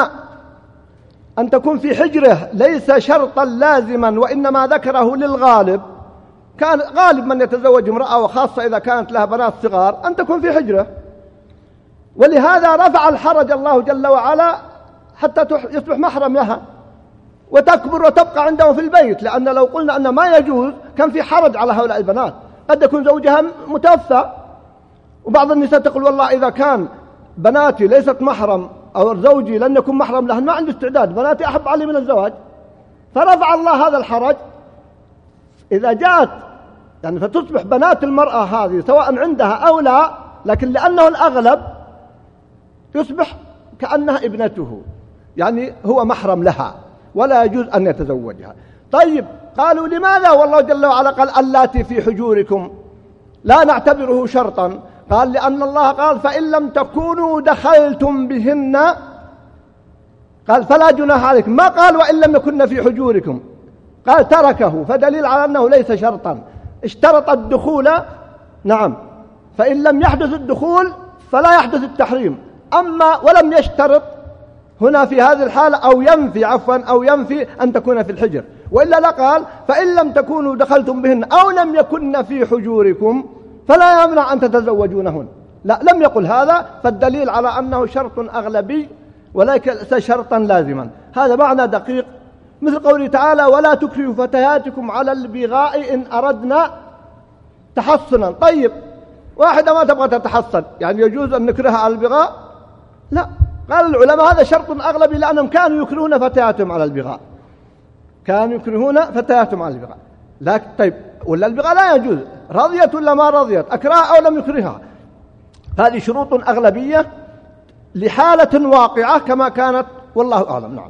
أن تكون في حجره ليس شرطا لازما، وإنما ذكره للغالب. كان غالب من يتزوج امرأة وخاصة إذا كانت لها بنات صغار أن تكون في حجره، ولهذا رفع الحرج الله جل وعلا حتى يصبح محرم لها وتكبر وتبقى عنده في البيت. لأن لو قلنا أن ما يجوز كان في حرج على هؤلاء البنات، قد يكون زوجها متوفى، وبعض النساء تقول والله إذا كان بناتي ليست محرم أو زوجي لن يكون محرم لهن ما عندي استعداد، بناتي أحب علي من الزواج. فرفع الله هذا الحرج إذا جاءت يعني فتصبح بنات المرأة هذه سواء عندها أو لا، لكن لأنه الأغلب يصبح كأنها ابنته، يعني هو محرم لها ولا يجوز أن يتزوجها. طيب قالوا لماذا والله جل وعلا قال اللاتي في حجوركم لا نعتبره شرطا؟ قال لأن الله قال فإن لم تكونوا دخلتم بهن، قال فلا جناح عليكم، ما قال وإن لم يكن في حجوركم، قال تركه، فدليل على أنه ليس شرطا. اشترط الدخول، نعم، فإن لم يحدث الدخول فلا يحدث التحريم. أما ولم يشترط هنا في هذه الحالة أو ينفي أن تكون في الحجر، وإلا لقال فإن لم تكونوا دخلتم بهن أو لم يكن في حجوركم فلا يمنع أن تتزوجونهن. لا، لم يقل هذا، فالدليل على أنه شرط أغلبي وليس شرطا لازما. هذا معنى دقيق، مثل قوله تعالى ولا تكرهوا فتياتكم على البغاء إن أردنا تحصنا. طيب واحدة ما تبغى تتحصن، يعني يجوز أن نكرهها على البغاء؟ لا، قال العلماء هذا شرط أغلبي لأنهم كانوا يكرهون فتياتهم على البغاء، كانوا يكرهون فتياتهم على البغاء. لكن طيب ولا البغاء لا يجوز، رضيت ولا ما رضيت، أكرهها أو لم يكرهها، هذه شروط أغلبية لحالة واقعة كما كانت، والله أعلم. نعم.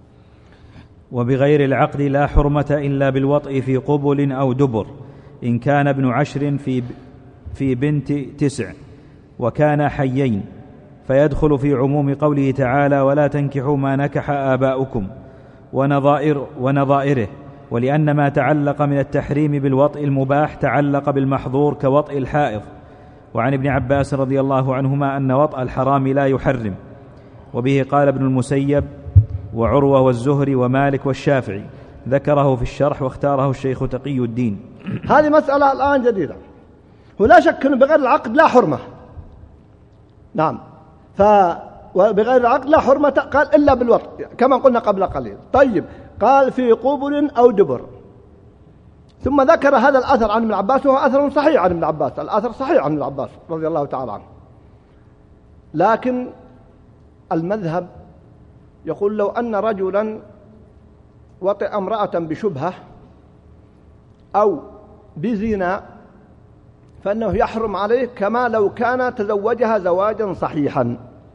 وبغير العقد لا حرمة إلا بالوطء في قبل أو دبر، إن كان ابن 10 في بنت 9 وكان حيين، فيدخل في عموم قوله تعالى ولا تنكحوا ما نكح آباؤكم ونظائره، ولأن ما تعلق من التحريم بالوطء المباح تعلق بالمحظور كوطء الحائض. وعن ابن عباس رضي الله عنهما أن وطء الحرام لا يحرم، وبه قال ابن المسيب وعروة والزهري ومالك والشافعي، ذكره في الشرح واختاره الشيخ تقي الدين. هذه مسألة الآن جديدة، ولا شك أنه بغير العقد لا حرمة. نعم، وبغير العقد لا حرمة قال إلا بالوطء كما قلنا قبل قليل. طيب قال في قبل أو دبر، ثم ذكر هذا الأثر عن ابن عباس، وهو أثر صحيح عن ابن عباس، الأثر صحيح عن ابن عباس رضي الله تعالى عنه. لكن المذهب يقول لو أن رجلا وطئ امرأة بشبهة أو بزنا فإنه يحرم عليه كما لو كان تزوجها زواجا صحيحا.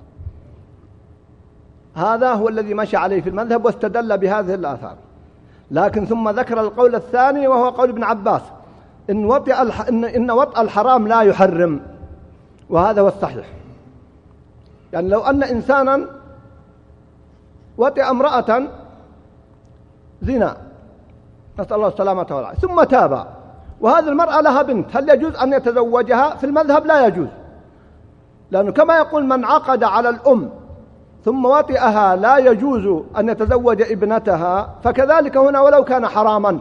هذا هو الذي مشى عليه في المذهب واستدل بهذه الآثار. لكن ثم ذكر القول الثاني وهو قول ابن عباس إن وطئ الحرام لا يحرم، وهذا هو الصحيح. يعني لو أن إنسانا وطئ امرأة زنا، نسأل الله السلامة والعافية، ثم تاب، وهذه المرأة لها بنت، هل يجوز أن يتزوجها؟ في المذهب لا يجوز، لأنه كما يقول من عقد على الأم ثم وطئها لا يجوز أن يتزوج ابنتها، فكذلك هنا ولو كان حراما.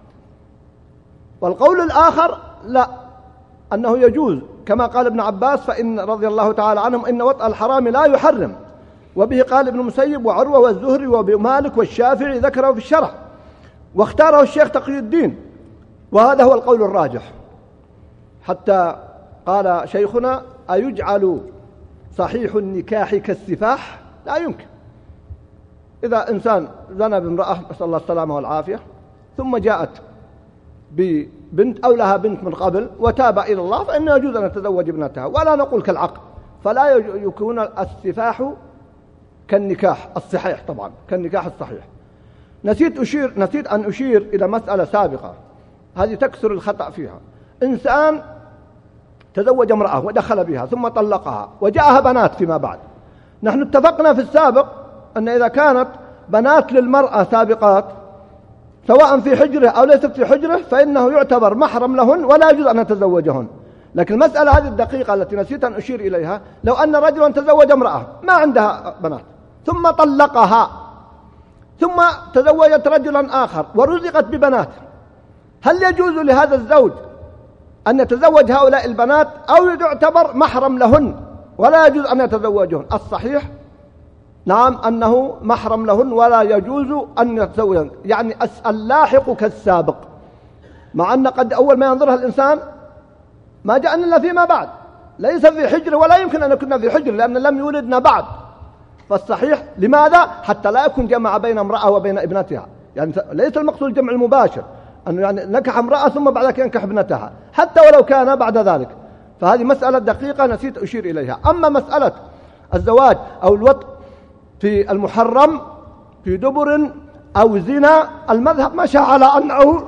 والقول الآخر لا، أنه يجوز كما قال ابن عباس فإن رضي الله تعالى عنهم إن وطئ الحرام لا يحرم، وبه قال ابن المسيب وعروة والزهري ومالك والشافعي، ذكره في الشرح واختاره الشيخ تقي الدين، وهذا هو القول الراجح. حتى قال شيخنا أيجعل صحيح النكاح كالسفاح؟ لا يمكن، إذا إنسان زنى بامرأة نسأل الله السلامة والعافية ثم جاءت ببنت أو لها بنت من قبل وتاب إلى الله فإنه يجوز أن يتزوج ابنتها، ولا نقول كالعقد، فلا يكون السفاح كالنكاح الصحيح، طبعا كالنكاح الصحيح. نسيت أن أشير إلى مسألة سابقة هذه تكثر الخطأ فيها. إنسان تزوج امرأة ودخل بها ثم طلقها وجاءها بنات فيما بعد. نحن اتفقنا في السابق أن إذا كانت بنات للمرأة سابقات سواء في حجره أو ليست في حجره فإنه يعتبر محرم لهن ولا يجوز أن يتزوجهن. لكن المسألة هذه الدقيقة التي نسيت أن أشير إليها، لو أن رجلا تزوج امرأة ما عندها بنات ثم طلقها ثم تزوجت رجلا آخر ورزقت ببنات، هل يجوز لهذا الزوج أن يتزوج هؤلاء البنات أو يعتبر محرم لهن ولا يجوز أن يتزوجهن؟ الصحيح نعم أنه محرم لهن ولا يجوز أن يتزوجهن، يعني اللاحق كالسابق، مع أن قد أول ما ينظرها الإنسان ما جاءنا إلا فيما بعد، ليس في حجر ولا يمكن أن يكون في حجر لأن لم يولدنا بعد. فالصحيح لماذا؟ حتى لا يكون جمع بين امرأة وبين ابنتها، يعني ليس المقصود الجمع المباشر أنه يعني نكح امرأة ثم بعد ذلك ينكح ابنتها حتى ولو كان بعد ذلك. فهذه مسألة دقيقة نسيت أشير إليها. أما مسألة الزواج أو الوطء في المحرم في دبر أو زنا، المذهب مشى على أنه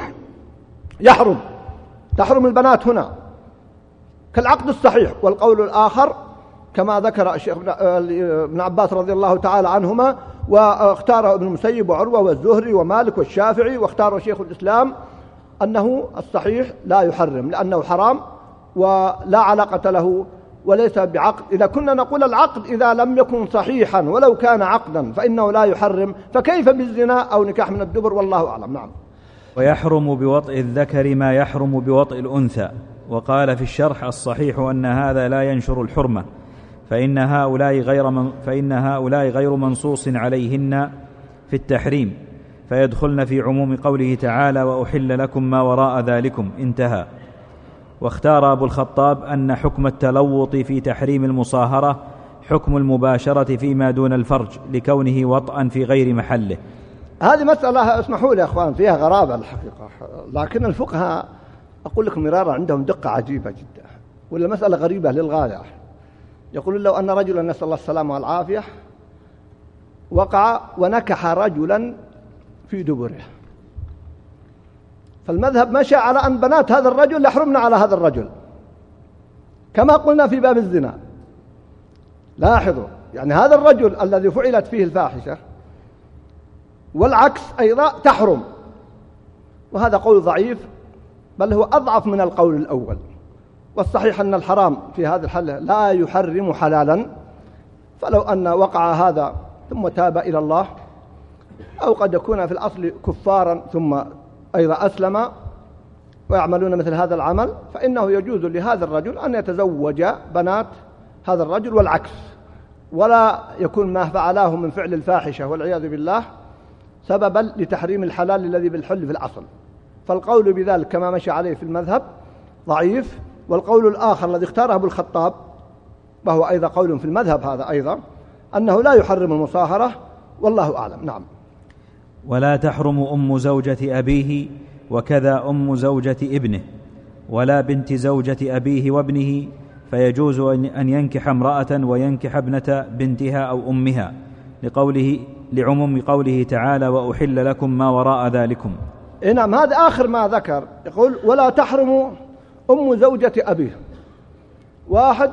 تحرم البنات هنا كالعقد الصحيح. والقول الآخر كما ذكر الشيخ ابن عباس رضي الله تعالى عنهما واختاره ابن المسيب وعروة والزهري ومالك والشافعي واختاره شيخ الإسلام أنه الصحيح لا يحرم لأنه حرام ولا علاقة له وليس بعقد. إذا كنا نقول العقد إذا لم يكن صحيحا ولو كان عقدا فإنه لا يحرم، فكيف بالزنا أو نكاح من الدبر؟ والله أعلم. نعم. ويحرم بوطئ الذكر ما يحرم بوطئ الأنثى. وقال في الشرح الصحيح أن هذا لا ينشر الحرمة فإن هؤلاء غير منصوص عليهن في التحريم فيدخلن في عموم قوله تعالى وأحل لكم ما وراء ذلكم، انتهى. واختار أبو الخطاب أن حكم التلوط في تحريم المصاهرة حكم المباشرة فيما دون الفرج لكونه وطئا في غير محله. هذه مسألة اسمحوا لي يا أخوان فيها غرابة الحقيقة، لكن الفقهاء أقول لكم مرارا عندهم دقة عجيبة جدا، ولا مسألة غريبة للغاية. يقولون لو أن رجلا نسأل الله السلامة والعافية وقع ونكح رجلا في دبره، فالمذهب مشى على أن بنات هذا الرجل يحرمن على هذا الرجل كما قلنا في باب الزنا. لاحظوا يعني هذا الرجل الذي فعلت فيه الفاحشة والعكس أيضا تحرم، وهذا قول ضعيف بل هو أضعف من القول الأول. والصحيح أن الحرام في هذا الحل لا يحرم حلالا، فلو أن وقع هذا ثم تاب إلى الله أو قد يكون في الأصل كفارا ثم أيضا أسلم ويعملون مثل هذا العمل فإنه يجوز لهذا الرجل أن يتزوج بنات هذا الرجل والعكس، ولا يكون ما فعلاه من فعل الفاحشة والعياذ بالله سببا لتحريم الحلال الذي بالحل في الأصل. فالقول بذلك كما مشى عليه في المذهب ضعيف. والقول الآخر الذي اختاره أبو الخطاب وهو أيضا قول في المذهب هذا أيضا أنه لا يحرم المصاهرة، والله أعلم. نعم. ولا تحرم أم زوجة أبيه وكذا أم زوجة ابنه ولا بنت زوجة أبيه وابنه، فيجوز أن ينكح امرأة وينكح ابنة بنتها أو أمها لعموم قوله تعالى وأحل لكم ما وراء ذلكم. نعم. هذا آخر ما ذكر، يقول ولا تحرم أم زوجة أبيه. واحد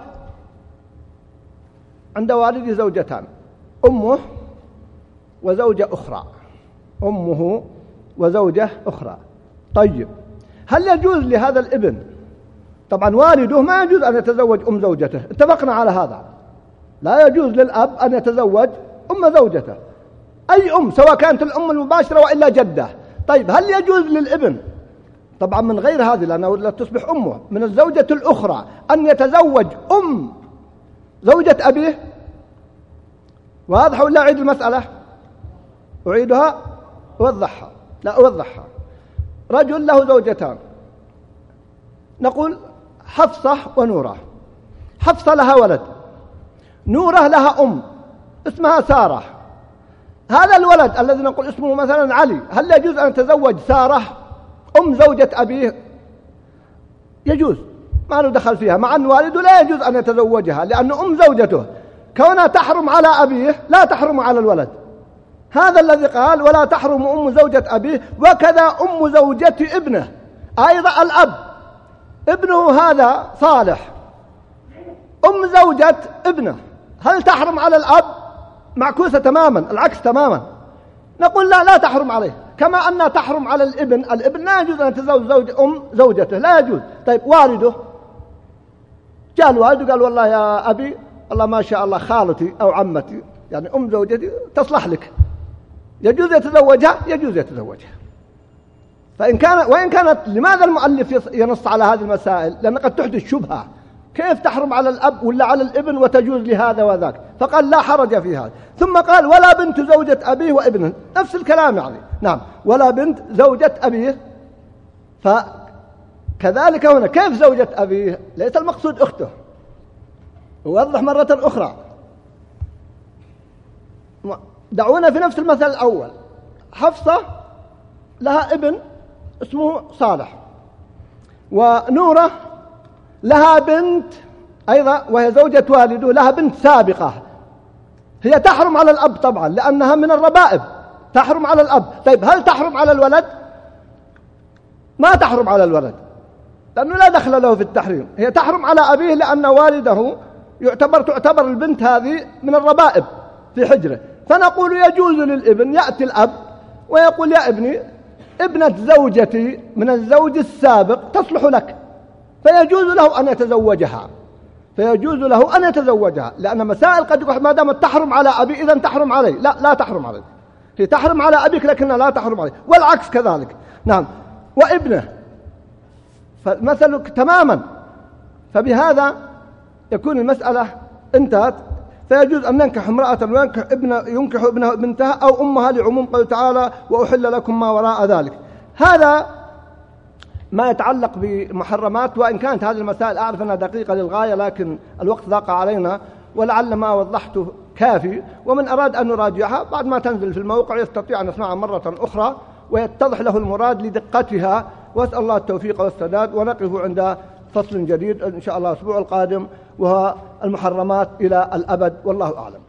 عند والده زوجتان، أمه وزوجة أخرى، أمه وزوجة أخرى. طيب هل يجوز لهذا الابن، طبعا والده ما يجوز أن يتزوج أم زوجته، اتفقنا على هذا، لا يجوز للأب أن يتزوج أم زوجته أي أم سواء كانت الأم المباشرة وإلا جدة. طيب هل يجوز للابن طبعا من غير هذه لأنه لا تصبح أمه من الزوجة الأخرى أن يتزوج أم زوجة أبيه؟ واضح ولا أعيد المسألة؟ أعيدها أوضحها؟ لا أوضحها. رجل له زوجتان، نقول حفصة ونورة. حفصة لها ولد، نورة لها أم اسمها سارة. هذا الولد الذي نقول اسمه مثلا علي، هل يجوز أن يتزوج سارة أم زوجة أبيه؟ يجوز، ما له دخل فيها، مع أن والده لا يجوز أن يتزوجها لأن أم زوجته كونها تحرم على أبيه لا تحرم على الولد. هذا الذي قال ولا تحرم أم زوجة أبيه، وكذا أم زوجة ابنه أيضا الأب، ابنه هذا صالح أم زوجة ابنه هل تحرم على الأب؟ معكوسة تماما، العكس تماما، نقول لا تحرم عليه، كما أنها تحرم على الابن لا يجوز أن يتزوج أم زوجته، لا يجوز. طيب والده، جاء الوالد قال والله يا أبي والله ما شاء الله خالتي أو عمتي يعني أم زوجتي تصلح لك، يجوز يتزوجها؟ يجوز يتزوجها. وإن كانت لماذا المؤلف ينص على هذه المسائل؟ لأن قد تحدث شبهة، كيف تحرم على الأب ولا على الابن وتجوز لهذا وذاك؟ فقال لا حرج في هذا. ثم قال ولا بنت زوجة أبيه وابنه، نفس الكلام يعني، نعم، ولا بنت زوجة أبيه. فكذلك هنا كيف زوجة أبيه؟ ليس المقصود أخته. ووضح مرة أخرى، دعونا في نفس المثل الأول، حفصة لها ابن اسمه صالح، ونورة لها بنت أيضا وهي زوجة والده، لها بنت سابقة، هي تحرم على الأب طبعا لأنها من الربائب، تحرم على الأب. طيب هل تحرم على الولد؟ ما تحرم على الولد لأنه لا دخل له في التحريم، هي تحرم على أبيه لأن والده تعتبر البنت هذه من الربائب في حجره. فنقول يجوز للابن يأتي الأب ويقول يا ابني ابنة زوجتي من الزوج السابق تصلح لك، فيجوز له أن يتزوجها، لأن مسائل قد يقول ما دامت تحرم على أبي إذن تحرم علي، لا تحرم علي، هي تحرم على أبيك لكنها لا تحرم علي، والعكس كذلك، نعم، وابنه، فالمثل تماما. فبهذا يكون المسألة انتهت، فيجوز أن ننكح امرأة ينكح ابنها بنتها أو أمها لعموم قوله تعالى وأحل لكم ما وراء ذلك. هذا ما يتعلق بمحرمات، وإن كانت هذه المسائل أعرف أنها دقيقة للغاية لكن الوقت ضاق علينا، ولعل ما وضحته كافي، ومن أراد أن نراجعها بعد ما تنزل في الموقع يستطيع أن يسمعها مرة أخرى ويتضح له المراد لدقتها. وأسأل الله التوفيق والسداد، ونقف عند فصل جديد إن شاء الله الأسبوع القادم وهو المحرمات إلى الأبد، والله أعلم.